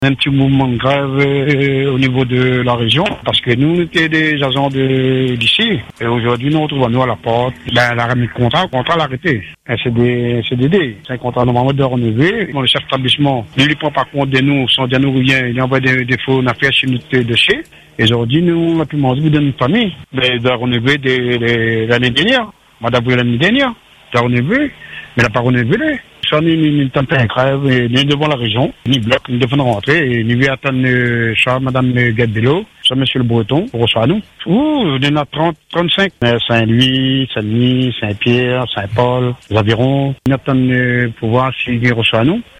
Un petit mouvement de grève au niveau de la région, parce que nous étions des agents d'ici. Et aujourd'hui, nous retrouvons nous à la porte. Elle a remis le contrat l'a arrêté. C'est des CDD. C'est un contrat normalement de renouveler. Le chef d'établissement, lui, il ne prend pas compte de nous, sans dire nous rien. Il envoie des faux affaires chez nous de chez. Et aujourd'hui, nous, on a pu manger de notre famille. Mais de renouveler l'année dernière. Madame, l'année dernière. De renouveler. Mais elle n'a pas renouvelé. Nous sommes en grève, nous devant la région, nous bloquons, nous devons rentrer, et nous devons attendre Madame Gadbello, Monsieur le Breton, pour recevoir nous. Ouh, il y en a 35. Saint-Louis, Saint-Denis, Saint-Pierre, Saint-Paul, les environs. Nous attendons pour voir s'ils reçoivent nous.